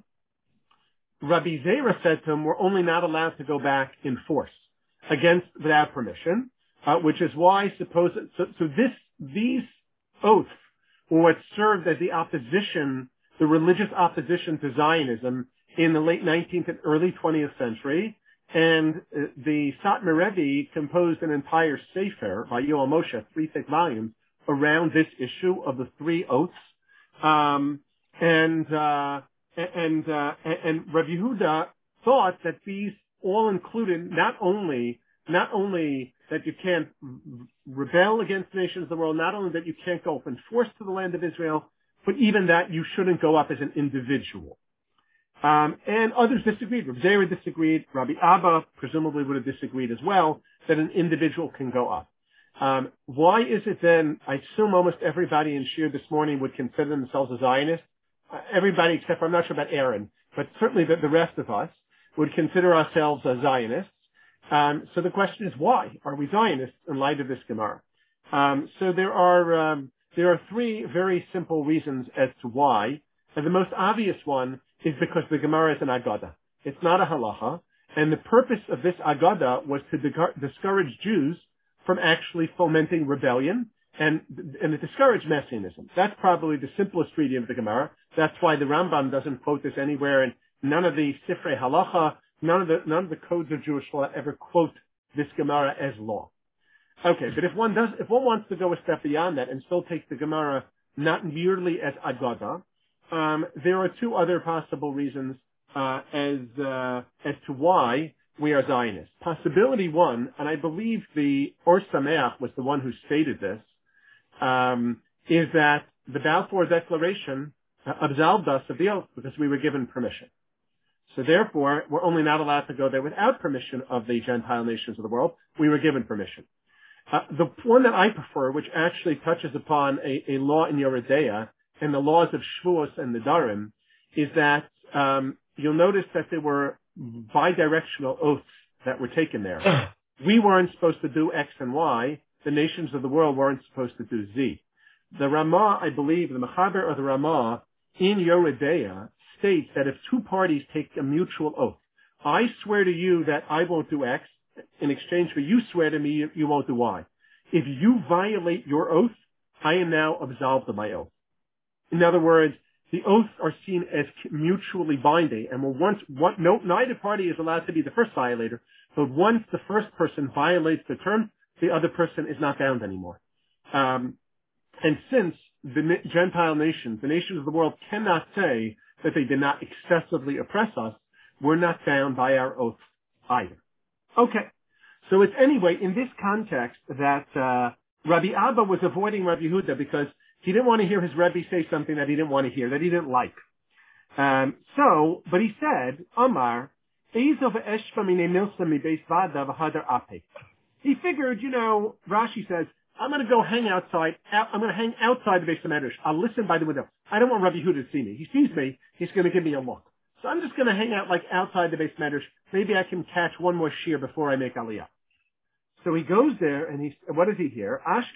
Rabbi Zera said to him, we're only not allowed to go back in force, against, without permission. uh, which is why suppose so, so this these oaths were what served as the opposition, the religious opposition to Zionism in the late nineteenth and early twentieth century. And uh, the Satmar Rebbe composed an entire sefer by Yoel Moshe, three thick volumes, around this issue of the three oaths. Um, and uh, and uh, and Rabbi Yehuda thought that these all included not only not only that you can't rebel against the nations of the world, not only that you can't go up in force to the land of Israel, but even that you shouldn't go up as an individual. Um, and others disagreed. Rabbi Zera disagreed. Rabbi Abba presumably would have disagreed as well, that an individual can go up. Um, why is it then, I assume almost everybody in Shir this morning would consider themselves a Zionist? Uh, everybody except for, I'm not sure about Aaron, but certainly the, the rest of us would consider ourselves as Zionists. Um, so the question is, why are we Zionists in light of this Gemara? Um, so there are um, there are three very simple reasons as to why. And the most obvious one is because the Gemara is an Agada. It's not a halacha. And the purpose of this Agada was to de- discourage Jews from actually fomenting rebellion and, and to discourage Messianism. That's probably the simplest reading of the Gemara. That's why the Rambam doesn't quote this anywhere, and none of the Sifrei Halacha, none of the, none of the codes of Jewish law ever quote this Gemara as law. Okay, but if one does, if one wants to go a step beyond that and still take the Gemara not merely as Agada, Um, there are two other possible reasons uh, as uh, as to why we are Zionists. Possibility one, and I believe the Or Sameach was the one who stated this, um, is that the Balfour Declaration uh, absolved us of the oath because we were given permission. So therefore, we're only not allowed to go there without permission of the Gentile nations of the world. We were given permission. Uh, the one that I prefer, which actually touches upon a, a law in Yoredeya, and the laws of Shvuos and Nedarim, is that um, you'll notice that there were bidirectional oaths that were taken there. We weren't supposed to do X and Y. The nations of the world weren't supposed to do Z. The Ramah, I believe, the Mechaber of the Ramah in Yoredeya states that if two parties take a mutual oath, I swear to you that I won't do X, in exchange for you swear to me you, you won't do Y. If you violate your oath, I am now absolved of my oath. In other words, the oaths are seen as mutually binding, and once one, no, neither party is allowed to be the first violator, but once the first person violates the term, the other person is not bound anymore. Um, and since the Gentile nations, the nations of the world, cannot say that they did not excessively oppress us, we're not bound by our oath either. Okay. So it's anyway in this context that uh, Rabbi Abba was avoiding Rabbi Yehuda because he didn't want to hear his Rebbe say something that he didn't want to hear, that he didn't like. Um, so, but he said, Amar, he figured, you know, Rashi says, I'm going to go hang outside, I'm going to hang outside the Beis Medrash. I'll listen by the window. I don't want Rabbi Yehuda to see me. He sees me, he's going to give me a look. So I'm just going to hang out like outside the Beis Medrash. Maybe I can catch one more shear before I make Aliyah. So he goes there and he, what does he hear?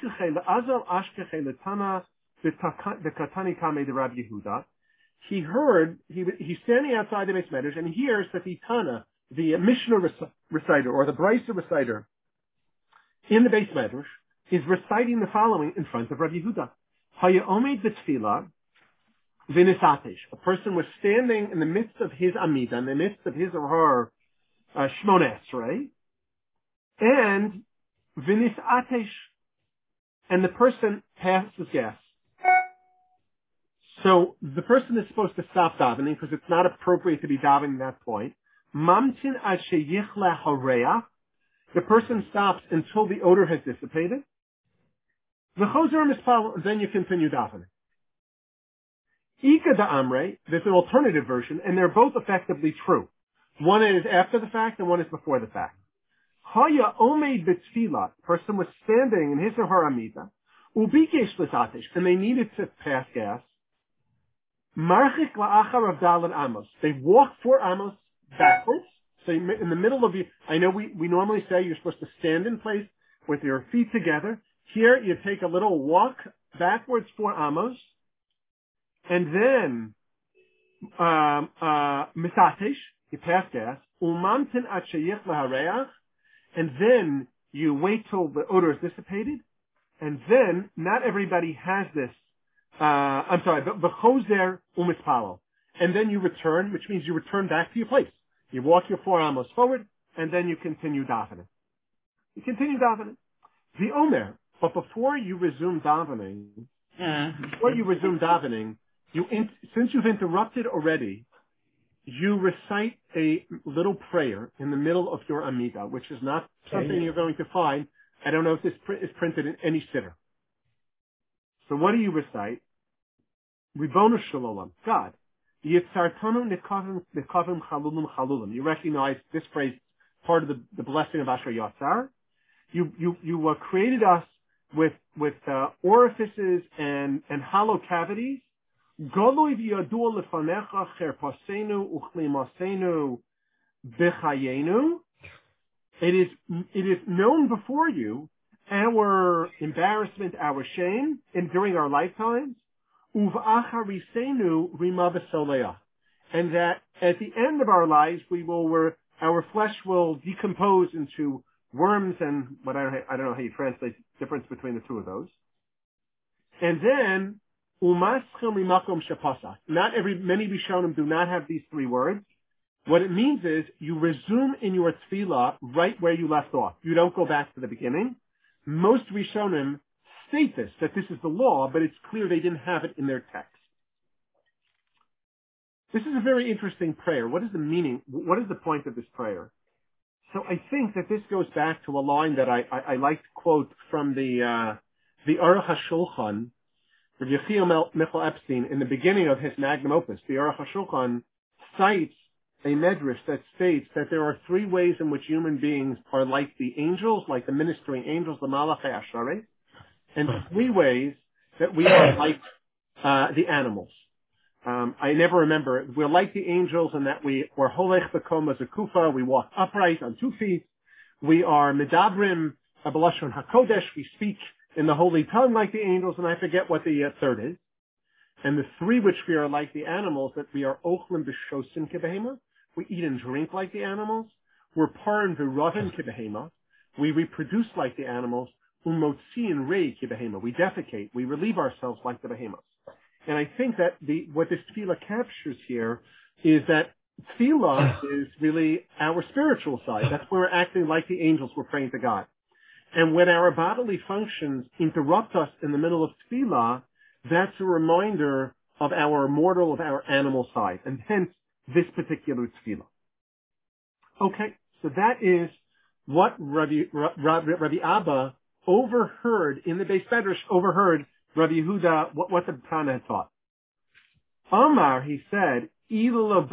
The Katani Kame de Rabbi Yehuda. He heard, he, he's standing outside the Beis Medrash and he hears that the Tana, the Mishnah reciter or the Brisa reciter in the Beis Medrash is reciting the following in front of Rabbi Yehuda. Haya omed b'tfila v'nisatesh. A person was standing in the midst of his Amida, in the midst of his or her uh, Shmona Esrei, and v'nisatesh, and the person passes gas. So the person is supposed to stop davening because it's not appropriate to be davening at that point. Mamtin ad sheyichla hareach. The person stops until the odor has dissipated. V'chozer mispal, then you continue davening. Ika da amre, there's an alternative version, and they're both effectively true. One is after the fact and one is before the fact. Haya omeid b'tfila, person was standing in his or her amida, ubikesh l'satesh, and they needed to pass gas. Marchik la'achar of Dalan Amos. They walk four Amos backwards. So in the middle of you, I know we, we normally say you're supposed to stand in place with your feet together. Here you take a little walk backwards four Amos. And then, um, uh, misatesh, you pass gas. Umamtin at sheyich lahareach. And then you wait till the odor is dissipated, and then not everybody has this. Uh, I'm sorry, v'chozer u'mispalo, and then you return, which means you return back to your place. You walk your four amos forward, and then you continue davening. You continue davening. The Omer, but before you resume davening, uh, before you resume davening, you in, since you've interrupted already, you recite a little prayer in the middle of your Amidah, which is not something you're going to find. I don't know if this print is printed in any sitter. So what do you recite? Ribono Shalom, God. Yitzartanu nekavim nekavim chalulim chalulim. You recognize this phrase, part of the, the blessing of Asher Yatzar. You you you uh, created us with with uh, orifices and and hollow cavities. Goloi v'yadua lefanecha cherpasenu uchlimasenu b'chayenu. It is it is known before you our embarrassment, our shame, and during our lifetimes. Uv'acharisenu rima v'soleah, and that at the end of our lives we will we're, our flesh will decompose into worms and what I don't, I don't know how you translate the difference between the two of those. And then umaschem rimakom shepasa. Not every many Rishonim do not have these three words. What it means is you resume in your tefillah right where you left off. You don't go back to the beginning. Most Rishonim state this, that this is the law, but it's clear they didn't have it in their text. This is a very interesting prayer. What is the meaning? What is the point of this prayer? So I think that this goes back to a line that I, I, I like to quote from the uh, the Aruch HaShulchan, Rav Yechiel Michal Epstein, in the beginning of his magnum opus. The Aruch HaShulchan cites a medrash that states that there are three ways in which human beings are like the angels, like the ministering angels, the Malachei Asharei, and three ways that we are like uh, the animals. Um, I never remember. We're like the angels in that we are holech b'koma zekufa. We walk upright on two feet. We are medabrim b'lashon hakodesh. We speak in the holy tongue like the angels, and I forget what the uh, third is. And the three which we are like the animals, that we are ochlim b'shosim kebehema. We eat and drink like the animals. We're parin v'rovin kebehema. We reproduce like the animals. Umotziin rei kebehema. We defecate. We relieve ourselves like the behemoths. And I think that the what this tefillah captures here is that tefillah is really our spiritual side. That's where we're acting like the angels. We're praying to God. And when our bodily functions interrupt us in the middle of tefillah, that's a reminder of our mortal, of our animal side. And hence, this particular tefillah. Okay, so that is what Rabbi, Rabbi, Rabbi Abba overheard in the Beis Medrash, overheard Rabbi Yehuda, what, what the Tana had taught. Amar, he said, if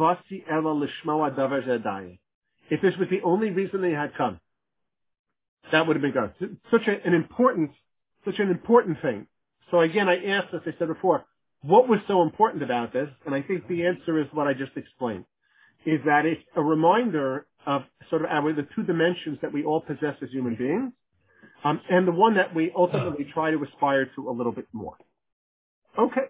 this was the only reason they had come, that would have been good. Such a, an important, such an important thing. So again, I asked, as I said before, what was so important about this? And I think the answer is what I just explained, is that it's a reminder of sort of our, the two dimensions that we all possess as human beings. Um, and the one that we ultimately try to aspire to a little bit more. Okay.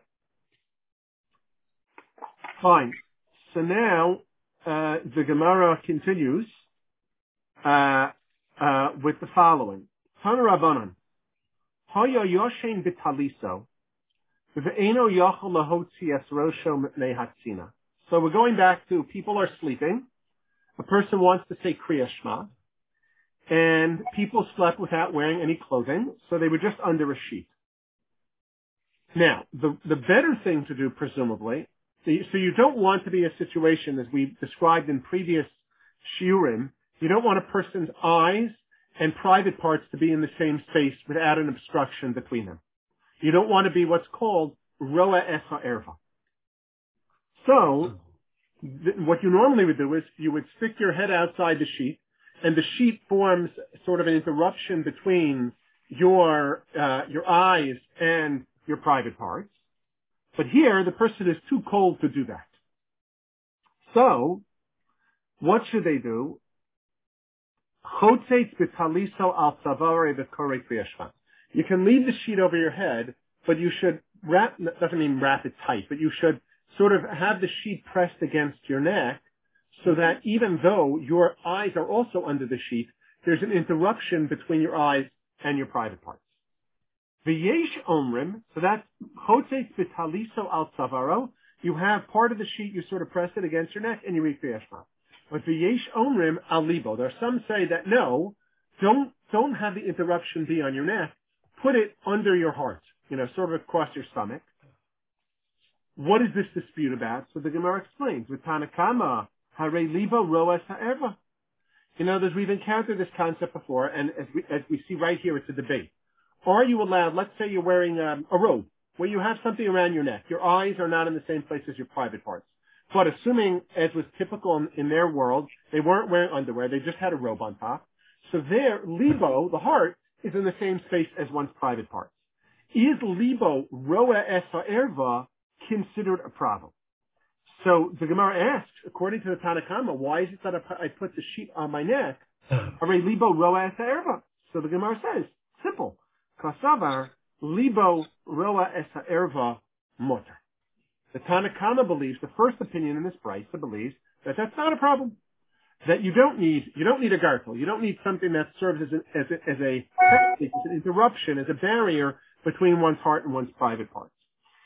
Fine. So now, uh, the Gemara continues, uh, uh, with the following. Tana Rabbanan. Haya yoshen b'taliso. V'eino yachol lahotzi es rosho mepnei hatzina. So we're going back to people are sleeping. A person wants to say Kriya Shema. And people slept without wearing any clothing, so they were just under a sheet. Now, the, the better thing to do, presumably, so you don't want to be a situation, as we described in previous shiurim, you don't want a person's eyes and private parts to be in the same space without an obstruction between them. You don't want to be what's called roa es ha'erva. So, th- what you normally would do is you would stick your head outside the sheet, and the sheet forms sort of an interruption between your uh, your eyes and your private parts. But here, the person is too cold to do that. So, what should they do? You can leave the sheet over your head, but you should wrap, doesn't mean wrap it tight, but you should sort of have the sheet pressed against your neck, so that even though your eyes are also under the sheet, there's an interruption between your eyes and your private parts. V'yesh omrim, so that's chotes v'taliso al tzavaro. You have part of the sheet, you sort of press it against your neck, and you read v'yeshma. But v'yesh omrim al libo. There are some say that no, don't don't have the interruption be on your neck. Put it under your heart, you know, sort of across your stomach. What is this dispute about? So the Gemara explains, with Tanakama, hare libo roas ha'erva. You know, we've encountered this concept before, and as we, as we see right here, it's a debate. Are you allowed, let's say you're wearing um, a robe, where you have something around your neck. Your eyes are not in the same place as your private parts. But assuming, as was typical in, in their world, they weren't wearing underwear, they just had a robe on top. So their libo, the heart, is in the same space as one's private parts. Is libo roa es ha'erva considered a problem? So the Gemara asks, according to the Tanakhama, why is it that I put the sheet on my neck? Are libo roa es ha'erva? So the Gemara says, simple. Kasavar libo roa es ha'erva motor. The Tanakhama believes, the first opinion in this brisa believes that that's not a problem. That you don't need, you don't need a gartel. You don't need something that serves as, an, as, a, as a, as an interruption, as a barrier between one's heart and one's private parts.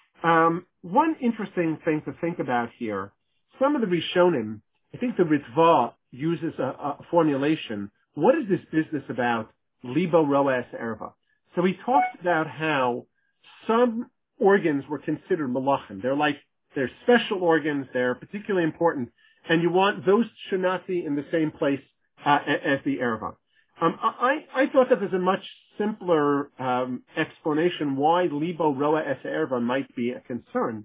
Um, one interesting thing to think about here, some of the Rishonim, I think the Ritva uses a, a formulation. What is this business about libo roa es erva? So he talks about how some organs were considered malachim. They're like, they're special organs, they're particularly important, and you want, those should not be in the same place uh, as the erva. Um, I, I thought that there's a much simpler um, explanation why libo roa es erva might be a concern.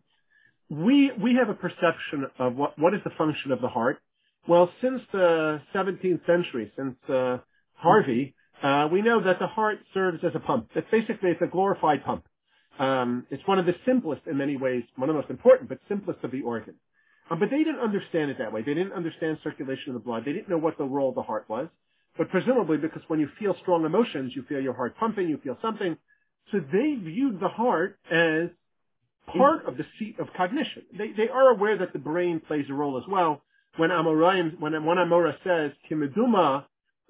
We we have a perception of what, what is the function of the heart. Well, since the seventeenth century, since uh, Harvey, uh, we know that the heart serves as a pump. It's basically, it's a glorified pump. Um, it's one of the simplest in many ways, one of the most important, but simplest of the organs. Um, but they didn't understand it that way. They didn't understand circulation of the blood. They didn't know what the role of the heart was. But presumably, because when you feel strong emotions, you feel your heart pumping, you feel something. So they viewed the heart as part of the seat of cognition. They they are aware that the brain plays a role as well. When Amoraim, when one Amora says, "Kimeduma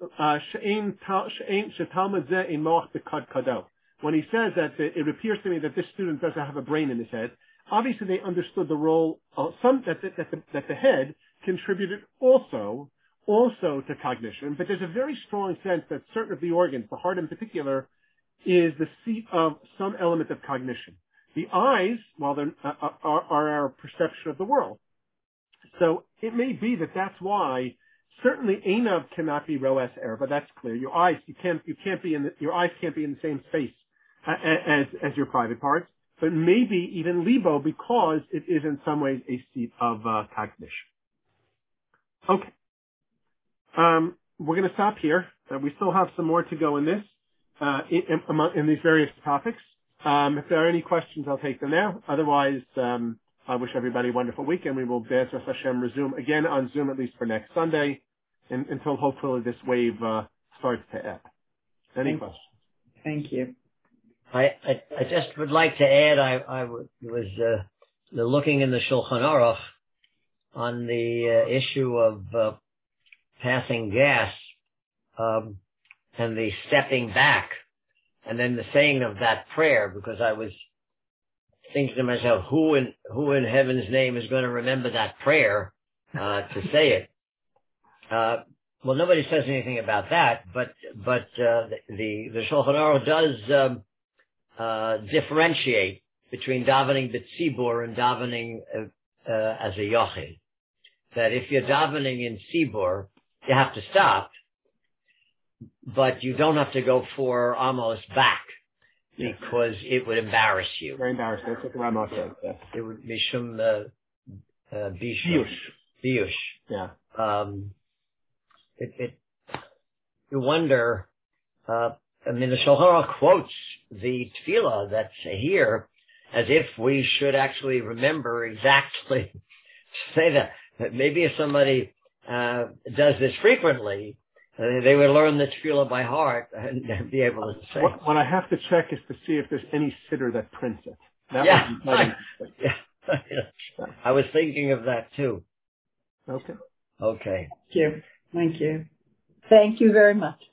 she'ein shetalmud zeh in moach bekad kado," when he says that it appears to me that this student doesn't have a brain in his head, obviously they understood the role of some that the, that the, that the head contributed also also to cognition. But there's a very strong sense that certain of the organs, the heart in particular, is the seat of some element of cognition. The eyes, while they're, uh, are, are our perception of the world. So it may be that that's why certainly Einav cannot be Roas Erva. That's clear. Your eyes, you can't, you can't be in the, your eyes can't be in the same space as, as your private parts. But maybe even Libo, because it is in some ways a seat of uh, cognition. Okay. Um, we're going to stop here. Uh, we still have some more to go in this, uh, in, in, in these various topics. Um, if there are any questions, I'll take them now. Otherwise, um, I wish everybody a wonderful weekend. We will, Be'ezus Hashem, resume again on Zoom, at least for next Sunday, and, until hopefully this wave uh, starts to ebb. Any Thank, questions? Thank you. I, I, I just would like to add, I, I was uh, looking in the Shulchan Aruch on the uh, issue of uh, passing gas um, and the stepping back, and then the saying of that prayer, because I was thinking to myself, who in who in heaven's name is going to remember that prayer uh, to say it? Uh, well, nobody says anything about that, but but uh, the the Shulchan Aruch does um, uh, differentiate between davening b'tzibur and davening uh, uh, as a yochid. That if you're davening in tzibur, you have to stop, but you don't have to go for almost back, because it would embarrass you. Very embarrassing. That's what the Rama said. Yes. It would be shum uh, uh, biyush. Biyush. Yeah. Um, it, it, you wonder, uh, I mean, the Shulchan Aruch quotes the tefillah that's here as if we should actually remember exactly to say that. Maybe if somebody uh, does this frequently, uh, they would learn the tefillah by heart and be able to say. What, what I have to check is to see if there's any sitter that prints it. That yeah, would be quite yeah. yeah. I was thinking of that too. Okay. Okay. Thank you. Thank you. Thank you very much.